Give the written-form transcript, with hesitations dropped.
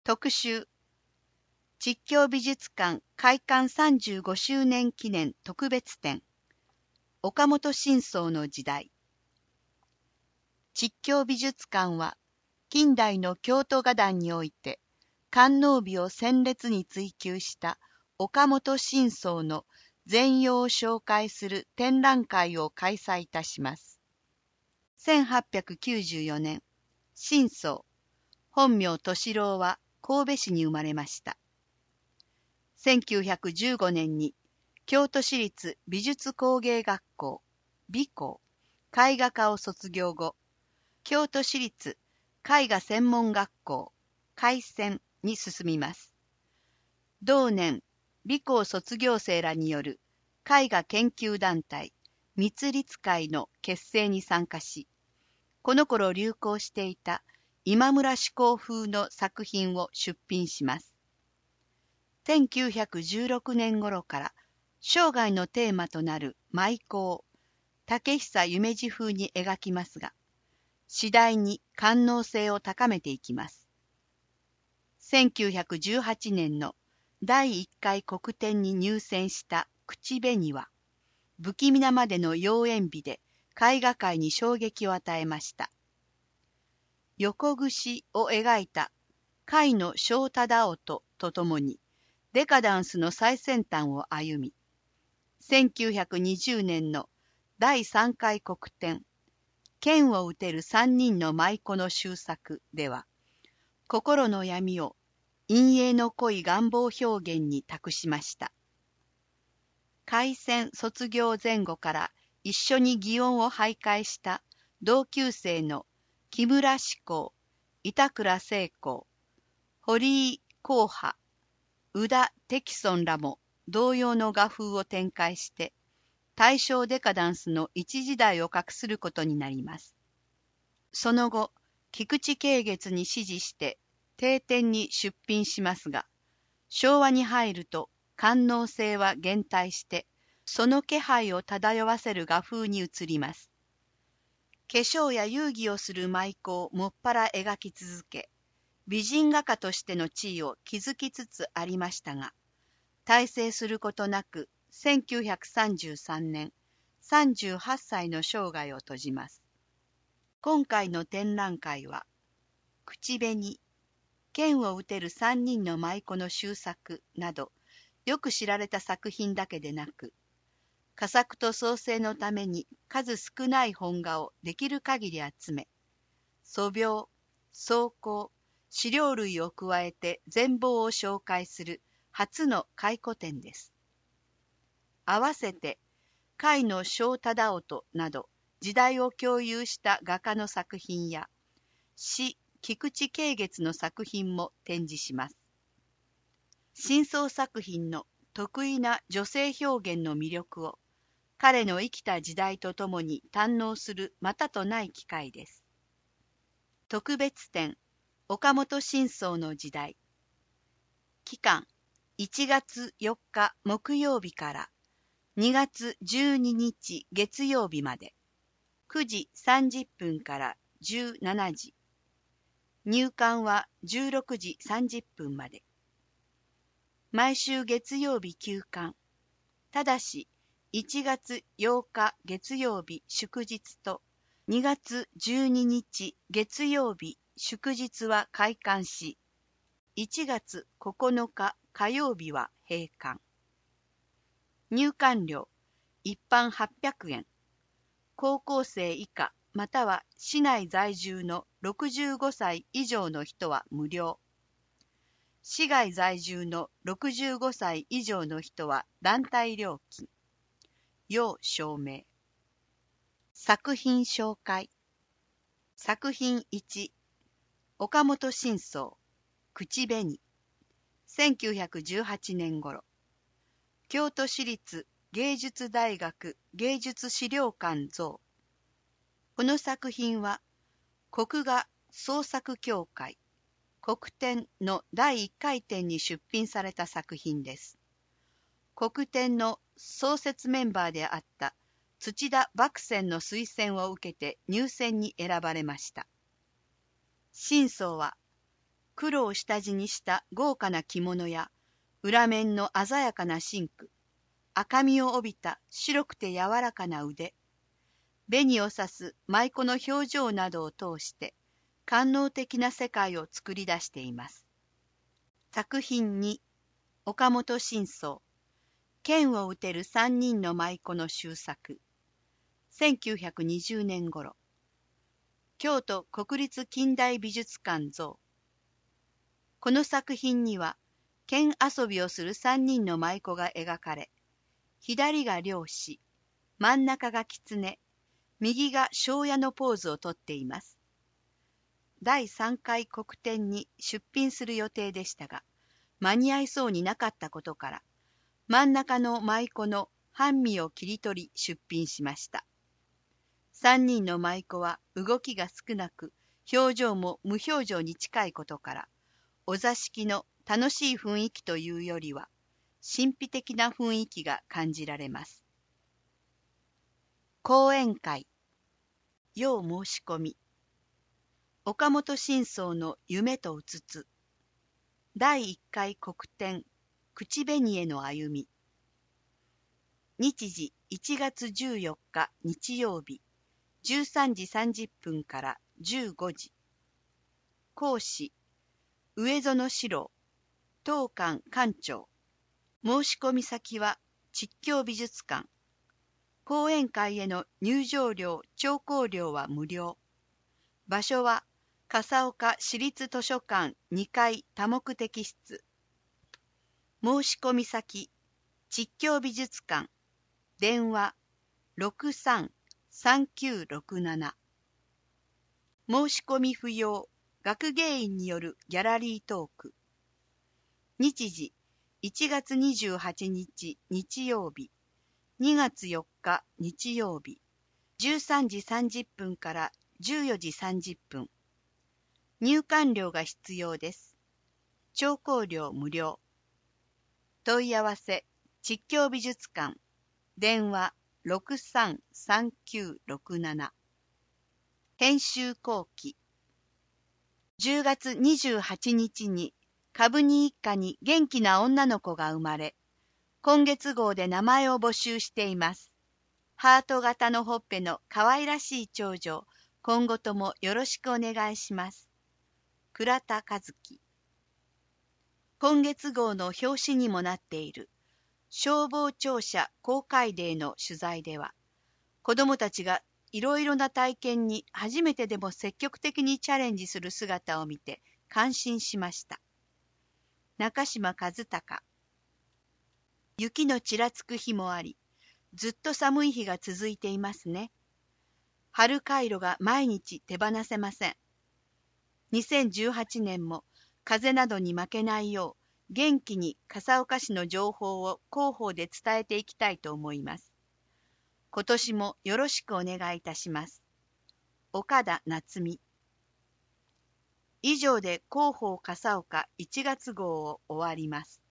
特集、実況美術館開館35周年記念特別展、岡本信宗の時代。実況美術館は、近代の京都画壇において、官能美を鮮烈に追求した岡本信宗の全容を紹介する展覧会を開催いたします。1894年、信宗、本名敏郎は神戸市に生まれました。1915年に京都市立美術工芸学校美工絵画科を卒業後、京都市立絵画専門学校絵専に進みます。同年、美工卒業生らによる絵画研究団体密律会の結成に参加し、この頃流行していた今村志功風の作品を出品します。1916年頃から生涯のテーマとなる舞妓を竹久夢二風に描きますが、次第に官能性を高めていきます。1918年の第1回国展に入選した口紅は、不気味なまでの妖艶美で絵画界に衝撃を与えました。横串を描いた甲斐の正忠夫とともに、デカダンスの最先端を歩み、1920年の第3回国展、剣を撃てる3人の舞妓の終作では、心の闇を陰影の濃い願望表現に託しました。開戦卒業前後から一緒に祇園を徘徊した同級生の木村志功、板倉成功、堀井幸波、宇田適尊らも同様の画風を展開して、大正デカダンスの一時代を画することになります。その後、菊池景月に師事して定展に出品しますが、昭和に入ると官能性は減退して、その気配を漂わせる画風に移ります。化粧や遊戯をする舞妓をもっぱら描き続け、美人画家としての地位を築きつつありましたが、大成することなく1933年38歳の生涯を閉じます。今回の展覧会は、口紅、剣を撃てる3人の舞妓の終作など、よく知られた作品だけでなく、佳作と創生のために数少ない本画をできる限り集め、素描、草稿、資料類を加えて全貌を紹介する初の回顧展です。合わせて、甲斐の正忠夫など時代を共有した画家の作品や、詩菊池景月の作品も展示します。新創作品の得意な女性表現の魅力を、彼の生きた時代とともに堪能するまたとない機会です。特別展、岡本信宗の時代。期間、1月4日木曜日から2月12日月曜日まで、9時30分から17時。入館は16時30分まで。毎週月曜日休館。ただし、1月8日月曜日祝日と2月12日月曜日祝日は開館し、1月9日火曜日は閉館。入館料、一般800円。高校生以下または市内在住の65歳以上の人は無料。市外在住の65歳以上の人は団体料金。要証明。作品紹介。作品1、岡本信宗、口紅。1918年頃、京都市立芸術大学芸術資料館蔵。この作品は、国画創作協会国展の第1回展に出品された作品です。国展の創設メンバーであった土田麦僊の推薦を受けて入選に選ばれました。信宗は、 黒を下地にした豪華な着物や、裏面の鮮やかな真紅、赤みを帯びた白くて柔らかな腕、紅を刺す舞妓の表情などを通して、官能的な世界を作り出しています。作品2、岡本信宗、剣を撃てる3人の舞妓の終作。1920年頃。京都国立近代美術館像。この作品には、剣遊びをする3人の舞妓が描かれ、左が漁師、真ん中が狐、右が庄屋のポーズをとっています。第3回国展に出品する予定でしたが、間に合いそうになかったことから、真ん中の舞妓の半身を切り取り出品しました。3人の舞妓は動きが少なく、表情も無表情に近いことから、お座敷の楽しい雰囲気というよりは、神秘的な雰囲気が感じられます。講演会。要申し込み。岡本信宗の夢とうつつ。第1回国展。口紅への歩み。日時1月14日日曜日、13時30分から15時。講師、上園史郎、当館館長。申し込み先は、築京美術館。講演会への入場料・聴講料は無料。場所は、笠岡市立図書館2階多目的室。申し込み先、築京美術館。電話、63-3967。申し込み不要、学芸員によるギャラリートーク。日時、1月28日日曜日、2月4日日曜日、13時30分から14時30分。入館料が必要です。聴講料無料。問い合わせ、築京美術館。電話63-3967。編集後期。10月28日に株に一家に元気な女の子が生まれ、今月号で名前を募集しています。ハート型のほっぺの可愛らしい長女、今後ともよろしくお願いします。倉田和樹。今月号の表紙にもなっている消防庁舎公開デーの取材では、子どもたちがいろいろな体験に初めてでも積極的にチャレンジする姿を見て感心しました。中島和孝。雪のちらつく日もあり、ずっと寒い日が続いていますね。春カイロが毎日手放せません。2018年も風などに負けないよう、元気に笠岡市の情報を広報で伝えていきたいと思います。今年もよろしくお願いいたします。岡田夏美。以上で広報笠岡1月号を終わります。